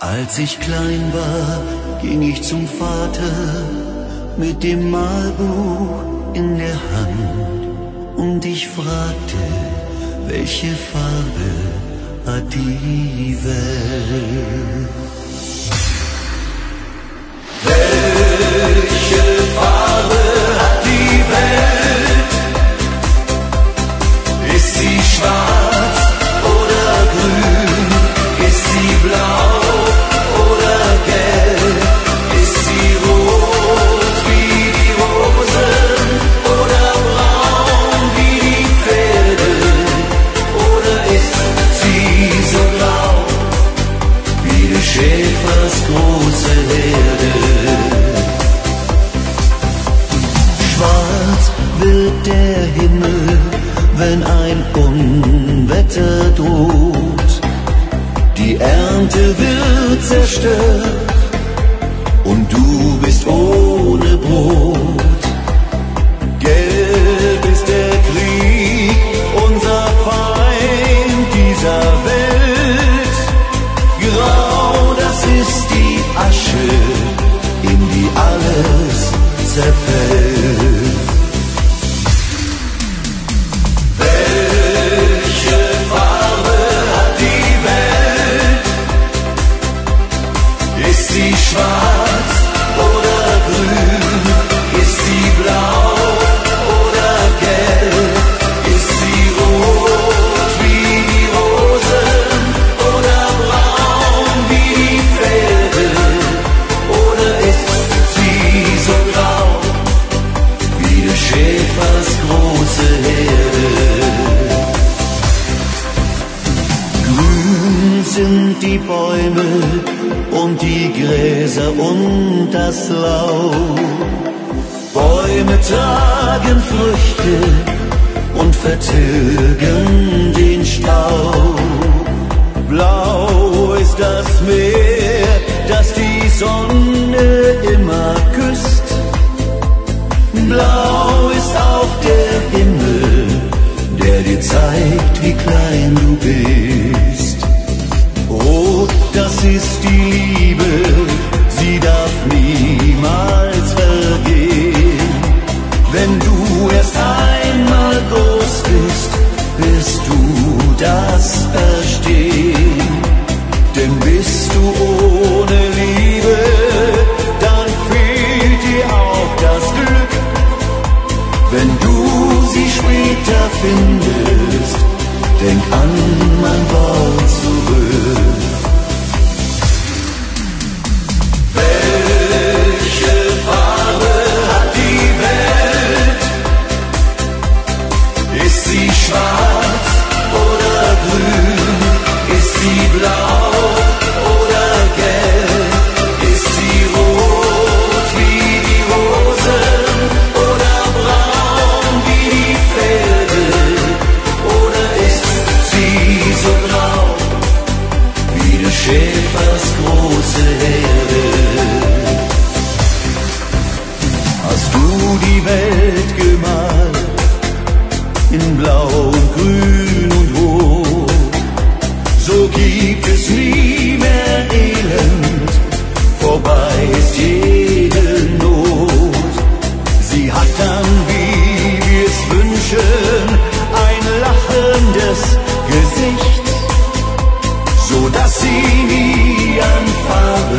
Als ich klein war, ging ich zum Vater mit dem Malbuch in der Hand und ich fragte, welche Farbe hat die Welt? Welche Farbe hat die Welt? Ist sie schwarz oder grün? Ist sie blau oder gelb? Ist sie rot wie die Rosen oder braun wie die Pferde? Oder ist sie so grau wie des Schäfers große Herde? Schwarz wird der Himmel, wenn ein Unwetter droht. Die Ernte wird zerstört und du bist ohne Brot. Gelb ist der Krieg, unser Feind dieser Welt. Grau, das ist die Asche, in die alles zerfällt. Welche Farbe hat die Welt? Ist sie schwarz oder grün? Ist sie blau oder gelb? Ist sie rot wie die Rosen oder braun wie die Pferde? Oder ist sie so grau wie des Schäfers große Herde? Grün sind die Bäume und die Gräser und das Laub. Bäume tragen Früchte und vertilgen den Staub. Blau ist das Meer, das die Sonne immer küsst. Blau ist auch der Himmel, der dir zeigt, wie klein du bist. Rot, das ist die Liebe, sie darf niemals vergehen. Wenn du erst einmal groß bist, wirst du das verstehen. Denn bist du ohne Liebe, dann fehlt dir auch das Glück. Wenn du sie später findest, denk an mein Wort zurück. Welche Farbe hat die Welt? Ist sie schwarz oder grün? Ist sie blau oder gelb? Ist sie rot wie die Rosen oder braun wie die Pferde? Oder ist sie so grau wie des Schäfers große Herde? Hast du die Welt gemalt in blau und grün und rot, so gibt es nie mehr Elend, vorbei ist jede Not. Sie hat dann, wie wir es wünschen, ein lachendes Gesicht, so dass sie nie an Farbe